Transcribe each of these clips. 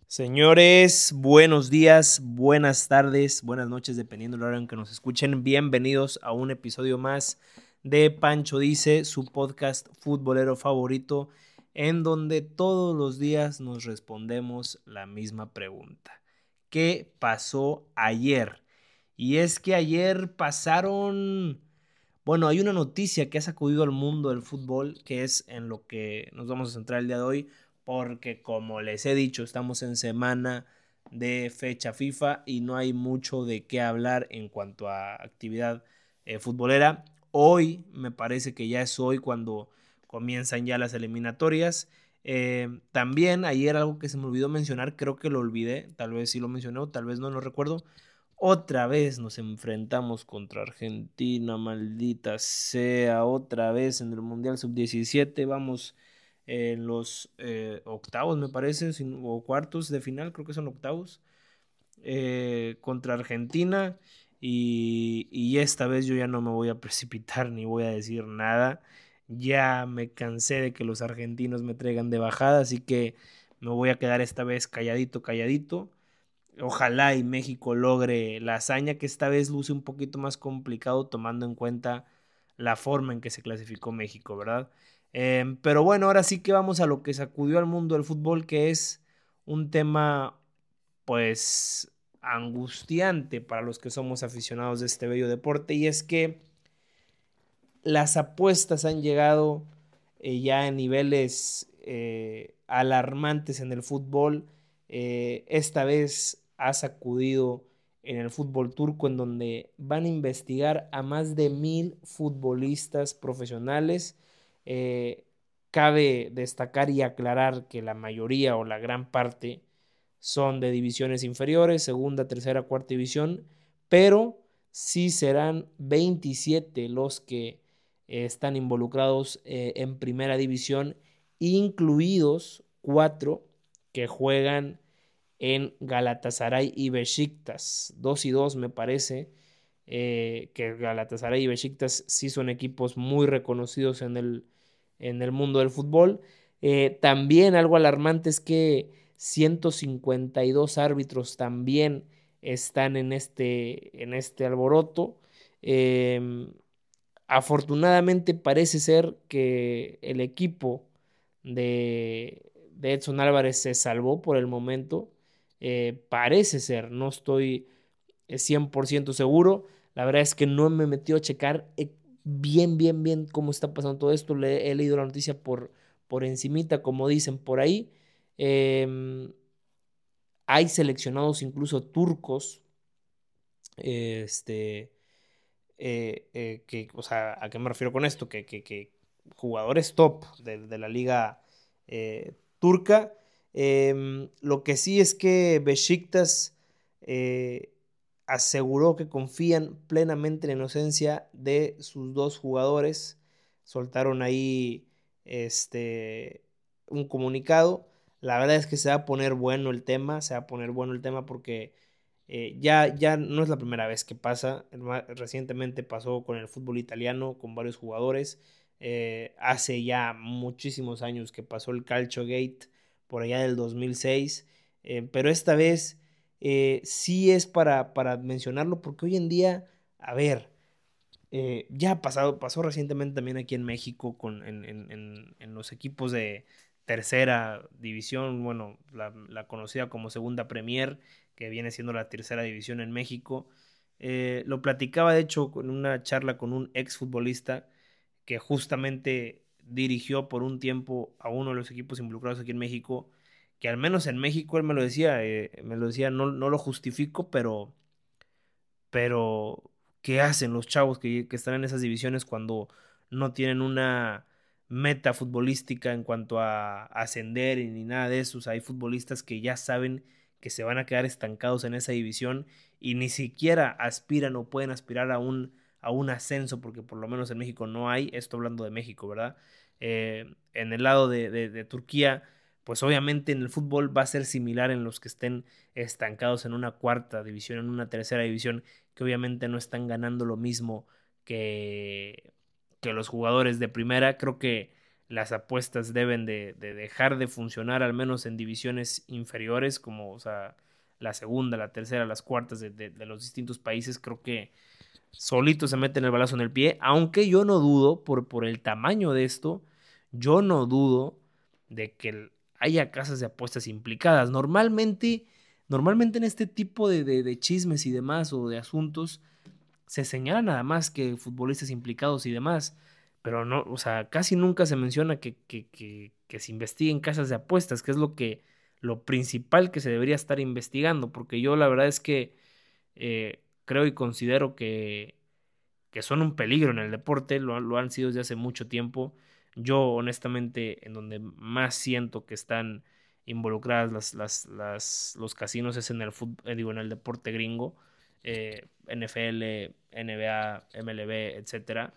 Señores, buenos días, buenas tardes, buenas noches, dependiendo del hora en que nos escuchen. Bienvenidos a un episodio más de Pancho Dice, su podcast futbolero favorito, en donde todos los días nos respondemos la misma pregunta. ¿Qué pasó ayer? Y es que ayer pasaron... Bueno, hay una noticia que ha sacudido al mundo del fútbol, que es en lo que nos vamos a centrar el día de hoy, porque como les he dicho, estamos en semana de fecha FIFA y no hay mucho de qué hablar en cuanto a actividad futbolera. Hoy, me parece que ya es hoy cuando comienzan ya las eliminatorias. También ayer algo que se me olvidó mencionar, creo que lo olvidé, tal vez sí lo mencioné o tal vez no lo recuerdo. Otra vez nos enfrentamos contra Argentina, maldita sea, otra vez en el Mundial Sub-17, vamos en los octavos me parece, o cuartos de final, creo que son octavos, contra Argentina y esta vez yo ya no me voy a precipitar ni voy a decir nada, ya me cansé de que los argentinos me traigan de bajada, así que me voy a quedar esta vez calladito, calladito. Ojalá y México logre la hazaña que esta vez luce un poquito más complicado tomando en cuenta la forma en que se clasificó México, ¿verdad? Pero bueno, ahora sí que vamos a lo que sacudió al mundo del fútbol, que es un tema pues angustiante para los que somos aficionados de este bello deporte, y es que las apuestas han llegado ya a niveles alarmantes en el fútbol. Esta vez ha sacudido en el fútbol turco, en donde van a investigar a más de 1,000 futbolistas profesionales. Eh, Cabe destacar y aclarar que la mayoría o la gran parte son de divisiones inferiores, segunda, tercera, cuarta división, pero sí serán 27 los que están involucrados en primera división, incluidos 4 que juegan en Galatasaray y Besiktas, 2 y 2 me parece, que Galatasaray y Besiktas sí son equipos muy reconocidos en el mundo del fútbol. También algo alarmante es que 152 árbitros también están en este alboroto. Eh, Afortunadamente parece ser que el equipo de Edson Álvarez se salvó por el momento. Parece ser, no estoy 100% seguro. La verdad es que no me metió a checar bien, bien, bien cómo está pasando todo esto. He leído la noticia por encimita, como dicen por ahí. Em, Hay seleccionados incluso turcos, este, o sea, ¿a qué me refiero con esto? Que jugadores top de la liga turca. Lo que sí es que Besiktas eh, aseguró que confían plenamente en la inocencia de sus dos jugadores. Soltaron ahí un comunicado. La verdad es que se va a poner bueno el tema, se va a poner bueno el tema porque ya no es la primera vez que pasa. Recientemente pasó con el fútbol italiano, con varios jugadores. Hace ya muchísimos años que pasó el Calcio Gate, por allá del 2006. Pero esta vez sí es para mencionarlo, porque hoy en día, a ver, ya pasó recientemente también aquí en México en los equipos de tercera división, bueno, la conocida como segunda Premier, que viene siendo la tercera división en México. Lo platicaba de hecho con una charla con un exfutbolista que justamente dirigió por un tiempo a uno de los equipos involucrados aquí en México, que al menos en México él me lo decía, no, no lo justifico, pero ¿qué hacen los chavos que están en esas divisiones cuando no tienen una meta futbolística en cuanto a ascender y ni nada de eso? O sea, hay futbolistas que ya saben que se van a quedar estancados en esa división y ni siquiera aspiran o pueden aspirar a un ascenso, porque por lo menos en México no hay, esto hablando de México, ¿verdad? En el lado de Turquía, pues obviamente en el fútbol va a ser similar en los que estén estancados en una cuarta división, en una tercera división, que obviamente no están ganando lo mismo que, que los jugadores de primera. Creo que las apuestas deben de dejar de funcionar, al menos en divisiones inferiores, como, o sea, la segunda, la tercera, las cuartas de los distintos países. Creo que solito se meten el balazo en el pie, aunque yo no dudo, por el tamaño de esto, yo no dudo de que haya casas de apuestas implicadas. Normalmente en este tipo de chismes y demás, o de asuntos, se señala nada más que futbolistas implicados y demás, pero no, o sea, casi nunca se menciona que se investiguen casas de apuestas, que es lo principal que se debería estar investigando, porque yo la verdad es que creo y considero que son un peligro en el deporte, lo han sido desde hace mucho tiempo. Yo, honestamente, en donde más siento que están involucradas los casinos es en el fútbol, digo, en el deporte gringo, NFL, NBA, MLB, etcétera.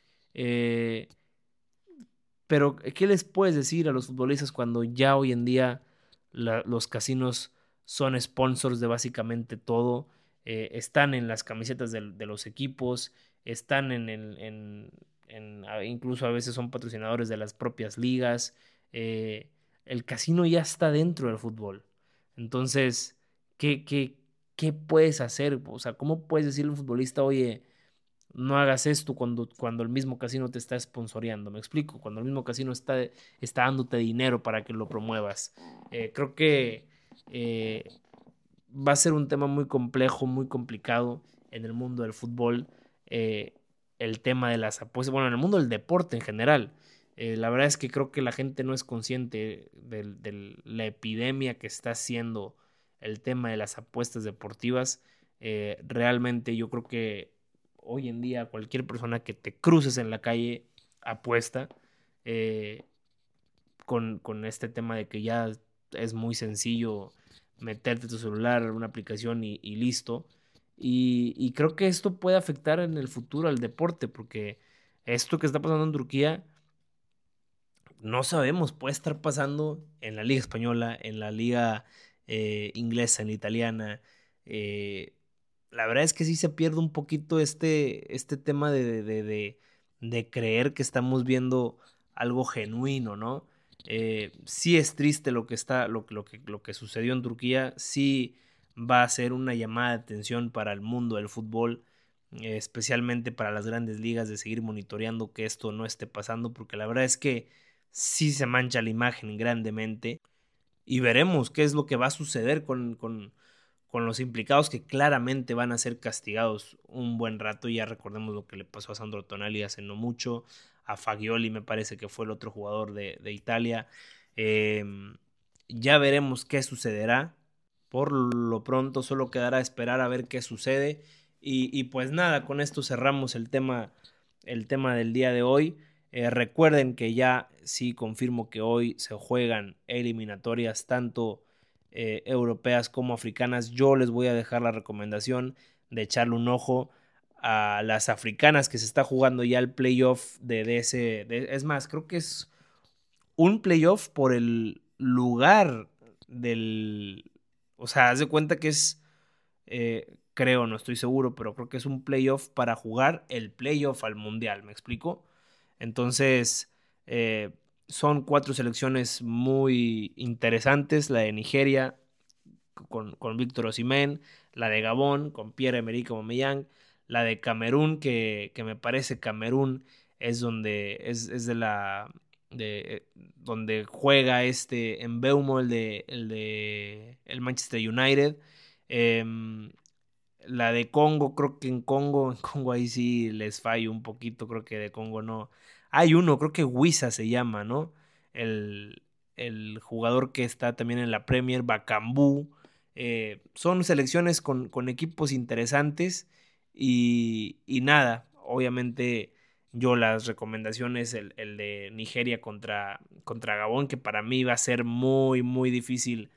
Eh, pero, ¿qué les puedes decir a los futbolistas cuando ya hoy en día los casinos son sponsors de básicamente todo? Están en las camisetas de los equipos, están incluso a veces son patrocinadores de las propias ligas. El casino ya está dentro del fútbol. Entonces, ¿qué puedes hacer? O sea, ¿cómo puedes decirle a un futbolista, oye, no hagas esto cuando el mismo casino te está sponsoreando? Me explico, cuando el mismo casino está dándote dinero para que lo promuevas. Creo que eh, va a ser un tema muy complejo, muy complicado en el mundo del fútbol, eh, el tema de las apuestas, bueno, en el mundo del deporte en general. La verdad es que creo que la gente no es consciente de la epidemia que está haciendo el tema de las apuestas deportivas. Realmente yo creo que hoy en día cualquier persona que te cruces en la calle apuesta, eh, con este tema de que ya es muy sencillo meterte tu celular, una aplicación y listo. Y creo que esto puede afectar en el futuro al deporte, porque esto que está pasando en Turquía, no sabemos, puede estar pasando en la liga española, en la liga inglesa, en la italiana. eh, la verdad es que sí se pierde un poquito este tema de creer que estamos viendo algo genuino, ¿no? Sí es triste lo que sucedió en Turquía, sí va a ser una llamada de atención para el mundo del fútbol, especialmente para las grandes ligas, de seguir monitoreando que esto no esté pasando, porque la verdad es que sí se mancha la imagen grandemente, y veremos qué es lo que va a suceder con los implicados, que claramente van a ser castigados un buen rato. Ya recordemos lo que le pasó a Sandro Tonali hace no mucho, a Fagioli me parece que fue el otro jugador de Italia. Eh, ya veremos qué sucederá. Por lo pronto solo quedará esperar a ver qué sucede. Y pues nada, con esto cerramos el tema del día de hoy. Recuerden que ya sí confirmo que hoy se juegan eliminatorias tanto europeas como africanas. Yo les voy a dejar la recomendación de echarle un ojo a las africanas, que se está jugando ya el playoff es más, creo que es un playoff por el lugar o sea, haz de cuenta que es, creo, no estoy seguro, pero creo que es un playoff para jugar el playoff al mundial, ¿me explico? Entonces, son 4 selecciones muy interesantes: la de Nigeria con Víctor Osimhen, la de Gabón con Pierre-Emerick Aubameyang, la de Camerún, que me parece Camerún es donde es donde juega en Mbeumo, el Manchester United. La de Congo, creo que en Congo ahí sí les fallo un poquito, creo que de Congo no. Hay uno, creo que Wissa se llama, ¿no? El, el jugador que está también en la Premier, Bakambu. Son selecciones con equipos interesantes, y nada, obviamente yo las recomendaciones, el de Nigeria contra Gabón, que para mí va a ser muy, muy difícil.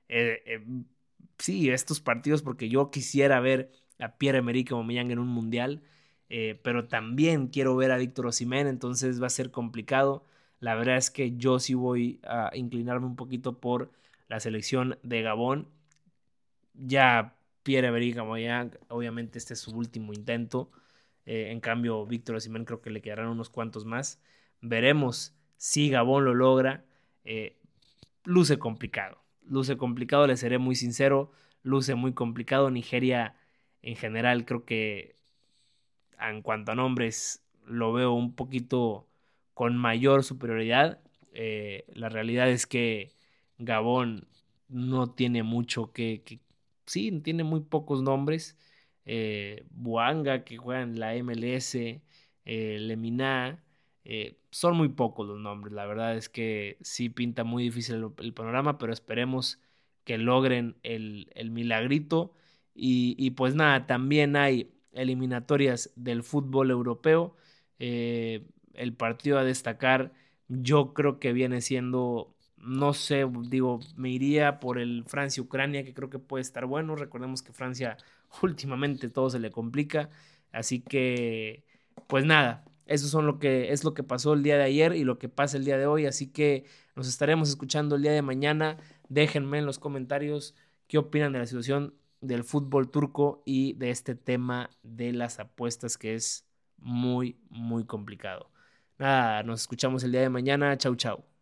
Sí, estos partidos, porque yo quisiera ver a Pierre-Emerick Aubameyang en un mundial, pero también quiero ver a Víctor Osimhen, entonces va a ser complicado. La verdad es que yo sí voy a inclinarme un poquito por la selección de Gabón. Ya Pierre-Emerick Aubameyang, obviamente este es su último intento. En cambio, Víctor Osimhen creo que le quedarán unos cuantos más. Veremos Si Gabón lo logra, luce complicado. Luce complicado, le seré muy sincero. Luce muy complicado. Nigeria en general creo que en cuanto a nombres lo veo un poquito con mayor superioridad. La realidad es que Gabón no tiene mucho sí, tiene muy pocos nombres. Buanga, que juega en la MLS, Lemina, son muy pocos los nombres. La verdad es que sí pinta muy difícil el panorama, pero esperemos que logren el milagrito. Y pues nada, también hay eliminatorias del fútbol europeo. El partido a destacar, yo creo que viene siendo, no sé, digo, me iría por el Francia-Ucrania, que creo que puede estar bueno. Recordemos que Francia últimamente todo se le complica, así que, pues nada, eso son es lo que pasó el día de ayer y lo que pasa el día de hoy, así que nos estaremos escuchando el día de mañana. Déjenme en los comentarios qué opinan de la situación del fútbol turco y de este tema de las apuestas que es muy, muy complicado. Nada, nos escuchamos el día de mañana. Chau, chau.